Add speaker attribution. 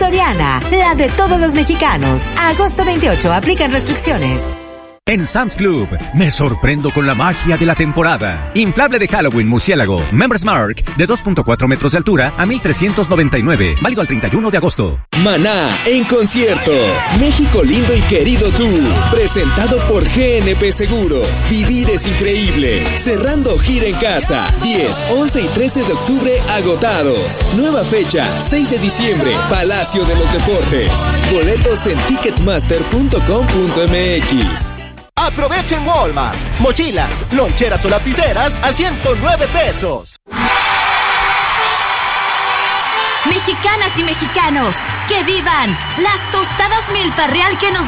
Speaker 1: Soriana, la de todos los mexicanos. A agosto 28, aplican restricciones.
Speaker 2: En Sam's Club, me sorprendo con la magia de la temporada. Inflable de Halloween murciélago Members Mark de 2.4 metros de altura a 1,399. Válido al 31 de agosto.
Speaker 3: Maná en concierto. México lindo y querido tú. Presentado por GNP Seguros. Vivir es increíble. Cerrando gira en casa. 10, 11 y 13 de octubre agotados. Nueva fecha, 6 de diciembre. Palacio de los Deportes. Boletos en ticketmaster.com.mx.
Speaker 4: Aprovecha en Walmart. Mochilas, loncheras o lapiceras a 109 pesos.
Speaker 5: Mexicanas y mexicanos, ¡que vivan las tostadas Milpa Real que nos